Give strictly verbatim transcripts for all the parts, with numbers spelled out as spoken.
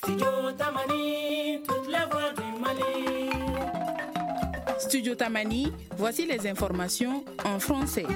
Studio Tamani, toute la voix du Mali. Studio Tamani, voici les informations en français.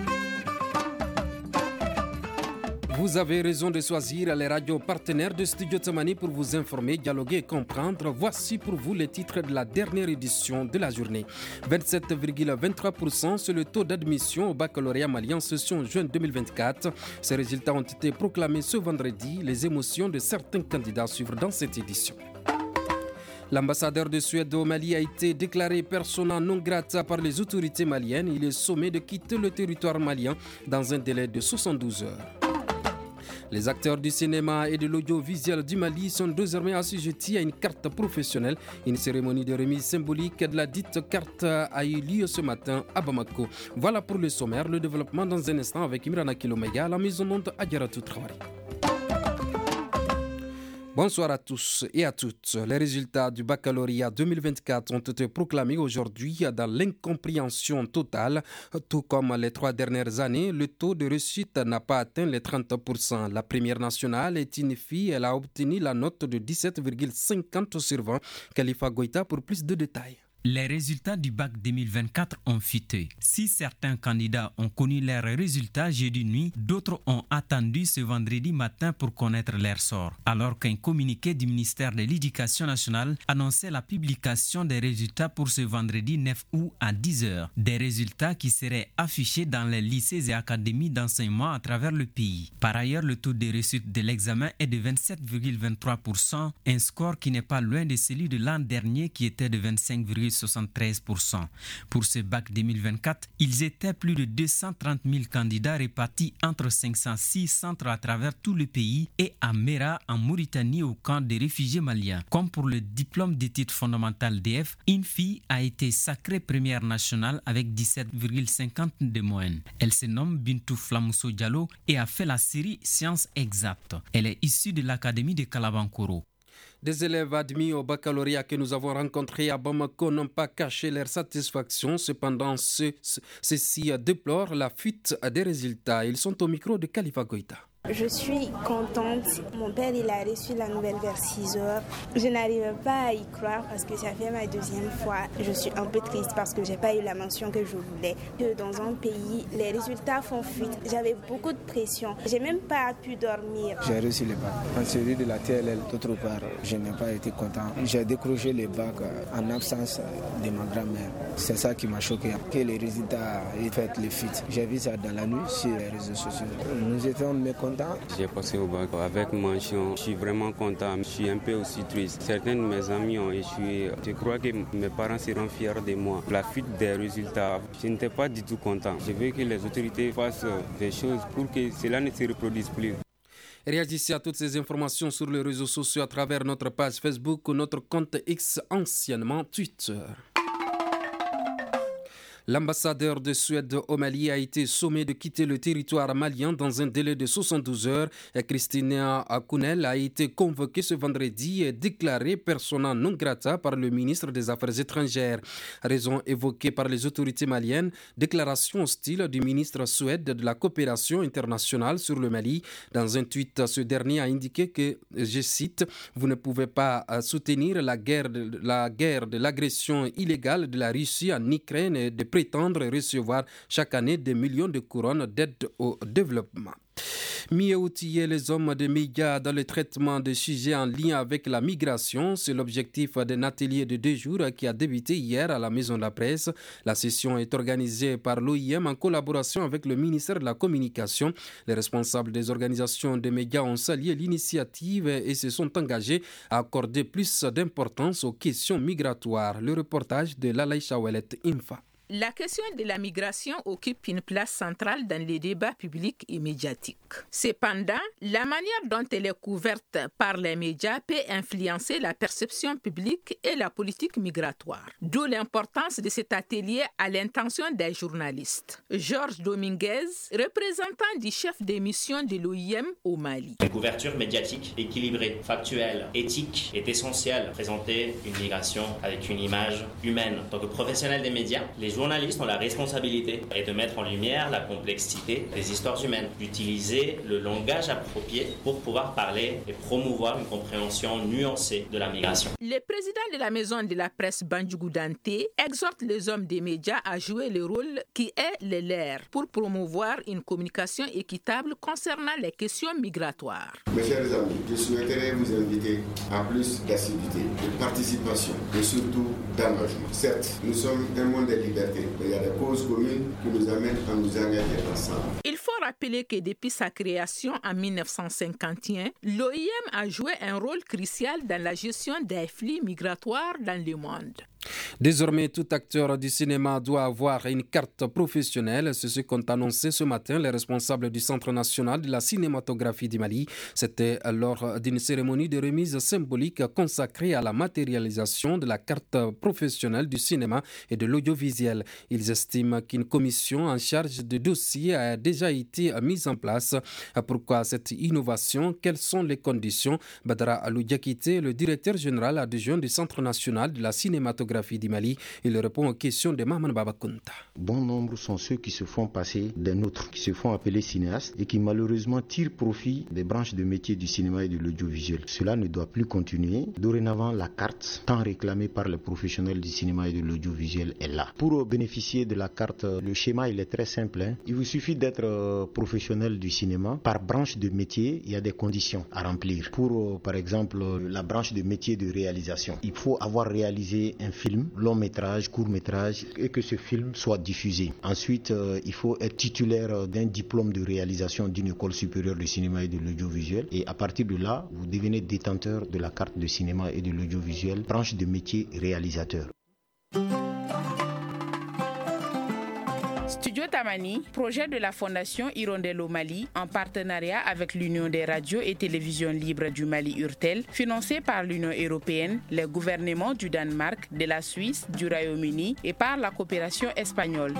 Vous avez raison de choisir les radios partenaires de Studio Tamani pour vous informer, dialoguer et comprendre. Voici pour vous les titres de la dernière édition de la journée. vingt-sept virgule vingt-trois pour cent, c'est le taux d'admission au baccalauréat malien session juin deux mille vingt-quatre. Ces résultats ont été proclamés ce vendredi. Les émotions de certains candidats suivent dans cette édition. L'ambassadeur de Suède au Mali a été déclaré persona non grata par les autorités maliennes. Il est sommé de quitter le territoire malien dans un délai de soixante-douze heures. Les acteurs du cinéma et de l'audiovisuel du Mali sont désormais assujettis à une carte professionnelle. Une cérémonie de remise symbolique de la dite carte a eu lieu ce matin à Bamako. Voilà pour le sommaire. Le développement dans un instant avec Imrana Kilomega, la maison monde Adjaratou Traoré. Bonsoir à tous et à toutes. Les résultats du baccalauréat deux mille vingt-quatre ont été proclamés aujourd'hui dans l'incompréhension totale. Tout comme les trois dernières années, le taux de réussite n'a pas atteint les trente pour cent. La première nationale est une fille. Elle a obtenu la note de dix-sept virgule cinquante sur vingt. Khalifa Goïta pour plus de détails. Les résultats du bac deux mille vingt-quatre ont fuité. Si certains candidats ont connu leurs résultats jeudi nuit, d'autres ont attendu ce vendredi matin pour connaître leur sort. Alors qu'un communiqué du ministère de l'Éducation nationale annonçait la publication des résultats pour ce vendredi neuf août à dix heures. Des résultats qui seraient affichés dans les lycées et académies d'enseignement à travers le pays. Par ailleurs, le taux de réussite de l'examen est de vingt-sept virgule vingt-trois pour cent, un score qui n'est pas loin de celui de l'an dernier qui était de vingt-cinq virgule soixante-treize pour cent. Pour ce bac deux mille vingt-quatre, ils étaient plus de deux cent trente mille candidats répartis entre cinq cent six centres à travers tout le pays et à Mera en Mauritanie au camp des réfugiés maliens. Comme pour le diplôme d'études fondamentales D F, une fille a été sacrée première nationale avec dix-sept virgule cinquante de moyenne. Elle se nomme Bintou Flamousso Diallo et a fait la série Sciences Exactes. Elle est issue de l'Académie de Kalabankoro. Des élèves admis au baccalauréat que nous avons rencontrés à Bamako n'ont pas caché leur satisfaction. Cependant, ceux-ci déplorent la fuite des résultats. Ils sont au micro de Khalifa Goïta. Je suis contente. Mon père, il a reçu la nouvelle vers six heures. Je n'arrive pas à y croire parce que ça fait ma deuxième fois. Je suis un peu triste parce que je n'ai pas eu la mention que je voulais. Que dans un pays, les résultats font fuite. J'avais beaucoup de pression. Je n'ai même pas pu dormir. J'ai reçu les bacs. En série de la T L L, d'autre part, je n'ai pas été content. J'ai décroché les bacs en absence de ma grand-mère. C'est ça qui m'a choqué. Que les résultats aient fait les fuites. J'ai vu ça dans la nuit sur les réseaux sociaux. Nous étions mécontents. J'ai passé au bac avec mention. Je suis vraiment content. Je suis un peu aussi triste. Certains de mes amis ont échoué. Je crois que mes parents seront fiers de moi. La fuite des résultats, je n'étais pas du tout content. Je veux que les autorités fassent des choses pour que cela ne se reproduise plus. Réagissez à toutes ces informations sur les réseaux sociaux à travers notre page Facebook ou notre compte X, anciennement Twitter. L'ambassadeur de Suède au Mali a été sommé de quitter le territoire malien dans un délai de soixante-douze heures. Christina Akounel a été convoquée ce vendredi et déclarée persona non grata par le ministre des Affaires étrangères. Raison évoquée par les autorités maliennes, déclaration hostile du ministre suède de la coopération internationale sur le Mali. Dans un tweet, ce dernier a indiqué que, je cite, « Vous ne pouvez pas soutenir la guerre de, la guerre de l'agression illégale de la Russie en Ukraine et de prétendre recevoir chaque année des millions de couronnes d'aide au développement. » Mieux outiller les hommes des médias dans le traitement des sujets en lien avec la migration, c'est l'objectif d'un atelier de deux jours qui a débuté hier à la Maison de la Presse. La session est organisée par l'O I M en collaboration avec le ministère de la Communication. Les responsables des organisations des médias ont salué l'initiative et se sont engagés à accorder plus d'importance aux questions migratoires. Le reportage de Lalaï Chawelet Infa. La question de la migration occupe une place centrale dans les débats publics et médiatiques. Cependant, la manière dont elle est couverte par les médias peut influencer la perception publique et la politique migratoire. D'où l'importance de cet atelier à l'intention des journalistes. Georges Dominguez, représentant du chef de mission de l'O I M au Mali. Une couverture médiatique équilibrée, factuelle, éthique est essentielle. Présenter une migration avec une image humaine. En tant que professionnel des médias, les journalistes ont la responsabilité et de mettre en lumière la complexité des histoires humaines, d'utiliser le langage approprié pour pouvoir parler et promouvoir une compréhension nuancée de la migration. Le président de la maison de la presse Bandjougou Dante exhorte les hommes des médias à jouer le rôle qui est le leur pour promouvoir une communication équitable concernant les questions migratoires. Mes chers amis, je souhaiterais vous inviter à plus d'assiduité, de participation et surtout d'engagement. Certes, nous sommes un monde de liberté, mais il y a des causes communes qui nous amènent à nous engager ensemble. Il faut rappeler que depuis sa création en mille neuf cent cinquante et un, l'O I M a joué un rôle crucial dans la gestion des flux migratoires dans le monde. Désormais, tout acteur du cinéma doit avoir une carte professionnelle. C'est ce qu'ont annoncé ce matin les responsables du Centre national de la cinématographie du Mali. C'était lors d'une cérémonie de remise symbolique consacrée à la matérialisation de la carte professionnelle du cinéma et de l'audiovisuel. Ils estiment qu'une commission en charge de dossiers a déjà été mise en place. Pourquoi cette innovation? Quelles sont les conditions? Badara Alou-Diakité, le directeur général adjoint du Centre national de la cinématographie du Mali, il répond aux questions de Maman Babakunta. Bon nombre sont ceux qui se font passer des nôtres, qui se font appeler cinéastes et qui malheureusement tirent profit des branches de métier du cinéma et de l'audiovisuel. Cela ne doit plus continuer. Dorénavant, la carte, tant réclamée par les professionnels du cinéma et de l'audiovisuel, est là. Pour bénéficier de la carte, le schéma il est très simple. Hein. Il vous suffit d'être professionnel du cinéma. Par branche de métier, il y a des conditions à remplir. Pour, par exemple, la branche de métier de réalisation, il faut avoir réalisé un film, long métrage, court métrage, et que ce film soit diffusé. Ensuite, euh, il faut être titulaire d'un diplôme de réalisation d'une école supérieure de cinéma et de l'audiovisuel. Et à partir de là, vous devenez détenteur de la carte de cinéma et de l'audiovisuel, branche de métier réalisateur. Studio Tamani, projet de la Fondation Hirondelle au Mali, en partenariat avec l'Union des radios et télévisions libres du Mali URTEL, financé par l'Union européenne, les gouvernements du Danemark, de la Suisse, du Royaume-Uni et par la coopération espagnole.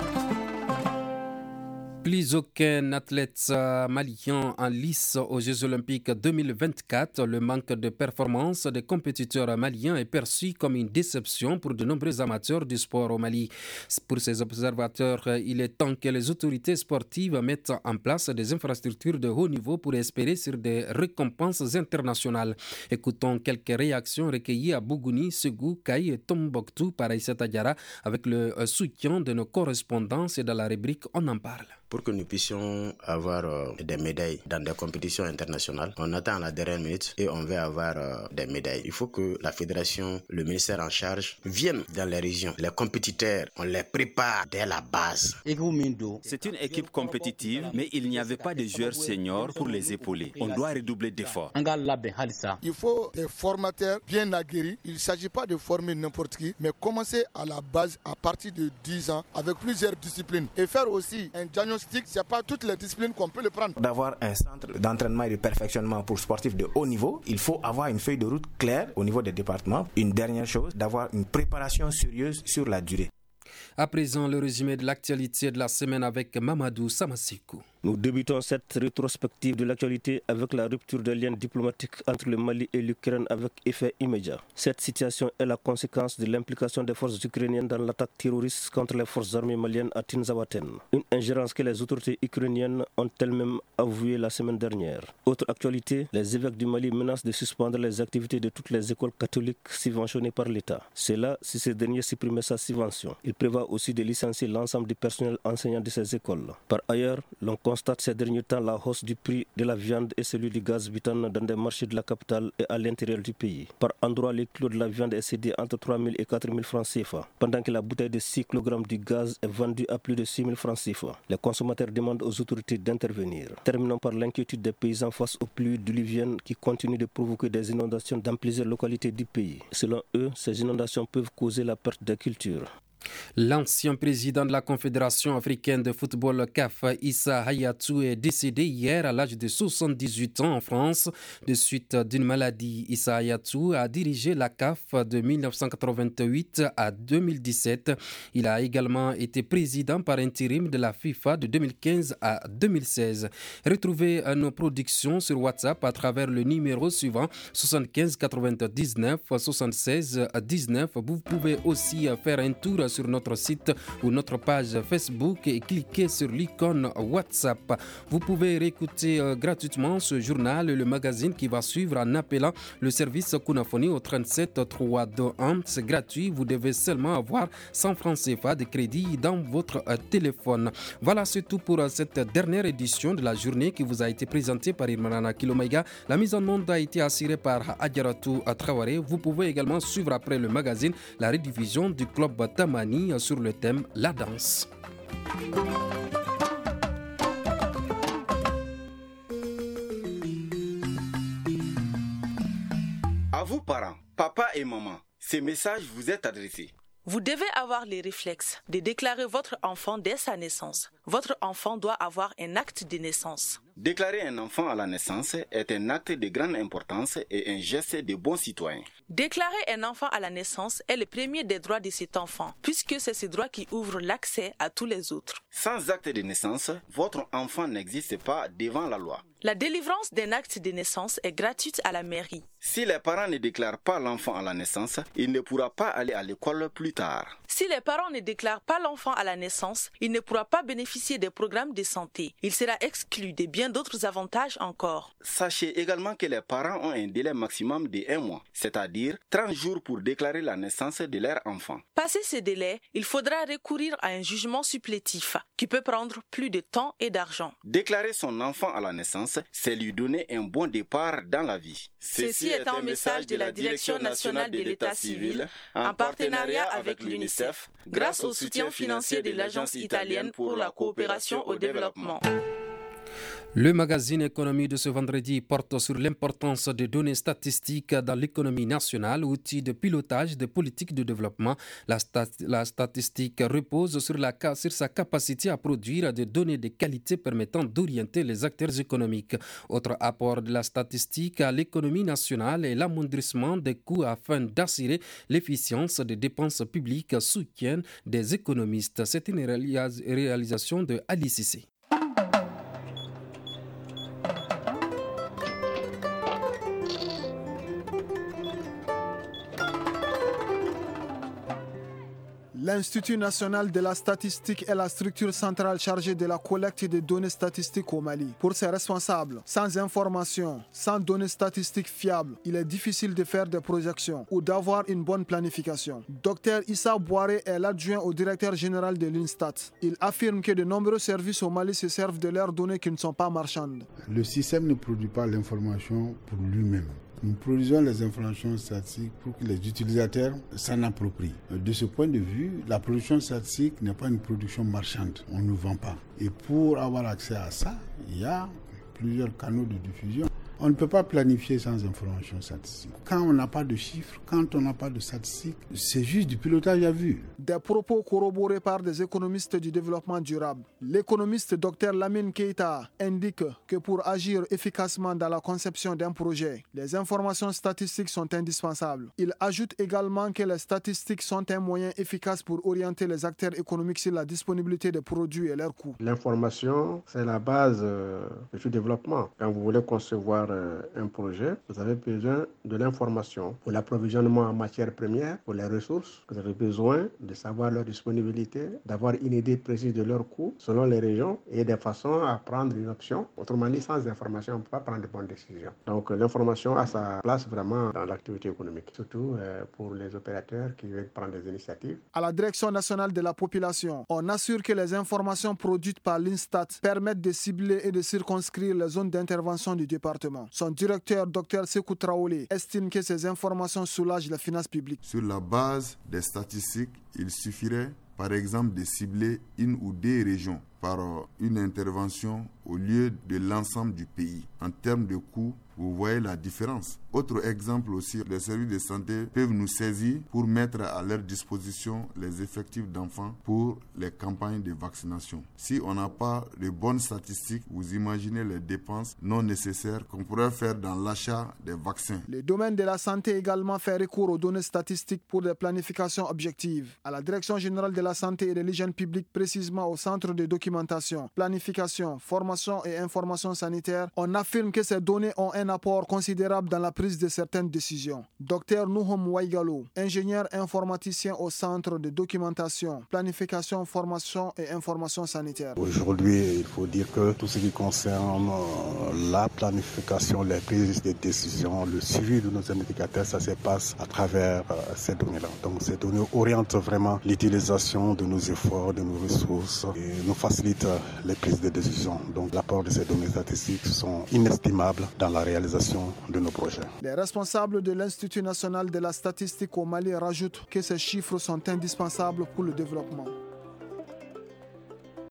Plus aucun athlète malien en lice aux Jeux Olympiques deux mille vingt-quatre. Le manque de performance des compétiteurs maliens est perçu comme une déception pour de nombreux amateurs du sport au Mali. Pour ces observateurs, il est temps que les autorités sportives mettent en place des infrastructures de haut niveau pour espérer sur des récompenses internationales. Écoutons quelques réactions recueillies à Bougouni, Ségou, Kaï et Tombouctou par Aïssata Diarra avec le soutien de nos correspondants et dans la rubrique On en parle. Pour que nous puissions avoir euh, des médailles dans des compétitions internationales, on attend à la dernière minute et on veut avoir euh, des médailles. Il faut que la fédération, le ministère en charge viennent dans les régions. Les compétiteurs, on les prépare dès la base. C'est une équipe compétitive, mais il n'y avait pas de joueurs seniors pour les épauler. On doit redoubler d'efforts. Il faut des formateurs bien aguerris. Il ne s'agit pas de former n'importe qui, mais commencer à la base à partir de dix ans avec plusieurs disciplines et faire aussi un diagnostic. Ce n'est pas toutes les disciplines qu'on peut le prendre. D'avoir un centre d'entraînement et de perfectionnement pour sportifs de haut niveau, il faut avoir une feuille de route claire au niveau des départements. Une dernière chose, d'avoir une préparation sérieuse sur la durée. À présent, le résumé de l'actualité de la semaine avec Mamadou Samassikou. Nous débutons cette rétrospective de l'actualité avec la rupture des liens diplomatiques entre le Mali et l'Ukraine avec effet immédiat. Cette situation est la conséquence de l'implication des forces ukrainiennes dans l'attaque terroriste contre les forces armées maliennes à Tinzawaten. Une ingérence que les autorités ukrainiennes ont elles-mêmes avouée la semaine dernière. Autre actualité, les évêques du Mali menacent de suspendre les activités de toutes les écoles catholiques subventionnées par l'État. C'est là si ces derniers supprimaient sa subvention. Il prévoit aussi de licencier l'ensemble du personnel enseignant de ces écoles. Par ailleurs, l'on constate ces derniers temps la hausse du prix de la viande et celui du gaz butane dans des marchés de la capitale et à l'intérieur du pays. Par endroit, les kilos de la viande est cédé entre trois mille et quatre mille francs C F A, pendant que la bouteille de six kilogrammes du gaz est vendue à plus de six mille francs C F A. Les consommateurs demandent aux autorités d'intervenir. Terminons par l'inquiétude des paysans face aux pluies diluviennes qui continuent de provoquer des inondations dans plusieurs localités du pays. Selon eux, ces inondations peuvent causer la perte des cultures. L'ancien président de la Confédération africaine de football C A F, Issa Hayatou, est décédé hier à l'âge de soixante-dix-huit ans en France. De suite d'une maladie, Issa Hayatou a dirigé la C A F de mille neuf cent quatre-vingt-huit à deux mille dix-sept. Il a également été président par intérim de la FIFA de deux mille quinze à deux mille seize. Retrouvez nos productions sur WhatsApp à travers le numéro suivant soixante-quinze quatre-vingt-dix-neuf soixante-seize dix-neuf. Vous pouvez aussi faire un tour sur notre site ou notre page Facebook et cliquez sur l'icône WhatsApp. Vous pouvez réécouter euh, gratuitement ce journal et le magazine qui va suivre en appelant le service Kunafoni au trente-sept trois deux un. C'est gratuit, vous devez seulement avoir cent francs C F A de crédit dans votre euh, téléphone. Voilà, c'est tout pour euh, cette dernière édition de la journée qui vous a été présentée par Irmanana Kilomaïga. La mise en onde a été assurée par Adjaratou Traoré. Vous pouvez également suivre après le magazine la rediffusion du club Tamani sur le thème La danse. À vous parents, papa et maman, ces messages vous est adressés. Vous devez avoir les réflexes de déclarer votre enfant dès sa naissance. Votre enfant doit avoir un acte de naissance. Déclarer un enfant à la naissance est un acte de grande importance et un geste de bon citoyen. Déclarer un enfant à la naissance est le premier des droits de cet enfant, puisque c'est ce droit qui ouvre l'accès à tous les autres. Sans acte de naissance, votre enfant n'existe pas devant la loi. La délivrance d'un acte de naissance est gratuite à la mairie. Si les parents ne déclarent pas l'enfant à la naissance, il ne pourra pas aller à l'école plus tard. Si les parents ne déclarent pas l'enfant à la naissance, il ne pourra pas bénéficier des programmes de santé. Il sera exclu de bien d'autres avantages encore. Sachez également que les parents ont un délai maximum de un mois, c'est-à-dire trente jours pour déclarer la naissance de leur enfant. Passé ce délai, il faudra recourir à un jugement supplétif qui peut prendre plus de temps et d'argent. Déclarer son enfant à la naissance, c'est lui donner un bon départ dans la vie. Ceci est un message de la Direction nationale de l'État civil en partenariat avec l'UNICEF, grâce au soutien financier de l'Agence italienne pour la coopération au développement. Le magazine Économie de ce vendredi porte sur l'importance des données statistiques dans l'économie nationale, outil de pilotage des politiques de développement. La, stat la statistique repose sur, la, sur sa capacité à produire des données de qualité permettant d'orienter les acteurs économiques. Autre apport de la statistique à l'économie nationale est l'amoindrissement des coûts afin d'assurer l'efficience des dépenses publiques, soutiennent des économistes. C'est une réalis réalisation de Ali Cissé. L'Institut national de la statistique est la structure centrale chargée de la collecte des données statistiques au Mali. Pour ses responsables, sans information, sans données statistiques fiables, il est difficile de faire des projections ou d'avoir une bonne planification. Docteur Issa Bouaré est l'adjoint au directeur général de l'Instat. Il affirme que de nombreux services au Mali se servent de leurs données qui ne sont pas marchandes. Le système ne produit pas l'information pour lui-même. Nous produisons les informations statistiques pour que les utilisateurs s'en approprient. De ce point de vue, la production statistique n'est pas une production marchande. On ne vend pas. Et pour avoir accès à ça, il y a plusieurs canaux de diffusion. On ne peut pas planifier sans information statistique. Quand on n'a pas de chiffres, quand on n'a pas de statistiques, c'est juste du pilotage à vue. Des propos corroborés par des économistes du développement durable. L'économiste Dr Lamine Keita indique que pour agir efficacement dans la conception d'un projet, les informations statistiques sont indispensables. Il ajoute également que les statistiques sont un moyen efficace pour orienter les acteurs économiques sur la disponibilité des produits et leurs coûts. L'information, c'est la base euh, du développement. Quand vous voulez concevoir un projet, vous avez besoin de l'information pour l'approvisionnement en matières premières, pour les ressources. Vous avez besoin de savoir leur disponibilité, d'avoir une idée précise de leurs coûts selon les régions et des façons à prendre une option. Autrement dit, sans information, on ne peut pas prendre de bonnes décisions. Donc l'information a sa place vraiment dans l'activité économique, surtout pour les opérateurs qui veulent prendre des initiatives. À la Direction nationale de la population, on assure que les informations produites par l'Instat permettent de cibler et de circonscrire les zones d'intervention du département. Son directeur, Dr Sekou Traoré, estime que ces informations soulagent la finance publique. Sur la base des statistiques, il suffirait par exemple de cibler une ou deux régions par une intervention au lieu de l'ensemble du pays. En termes de coûts, vous voyez la différence. Autre exemple aussi, les services de santé peuvent nous saisir pour mettre à leur disposition les effectifs d'enfants pour les campagnes de vaccination. Si on n'a pas de bonnes statistiques, vous imaginez les dépenses non nécessaires qu'on pourrait faire dans l'achat des vaccins. Le domaine de la santé également fait recours aux données statistiques pour des planifications objectives. À la Direction générale de la santé et de l'hygiène publique, précisément au centre de documentation, planification, formation et information sanitaire, on affirme que ces données ont un un apport considérable dans la prise de certaines décisions. Docteur Nouhom Waigalo, ingénieur informaticien au Centre de documentation, planification, formation et information sanitaire. Aujourd'hui, il faut dire que tout ce qui concerne la planification, les prises de décisions, le suivi de nos indicateurs, ça se passe à travers ces données-là. Donc ces données orientent vraiment l'utilisation de nos efforts, de nos ressources et nous facilitent les prises de décisions. Donc l'apport de ces données statistiques sont inestimables dans la réalisation de nos projets. Les responsables de l'Institut national de la statistique au Mali rajoutent que ces chiffres sont indispensables pour le développement.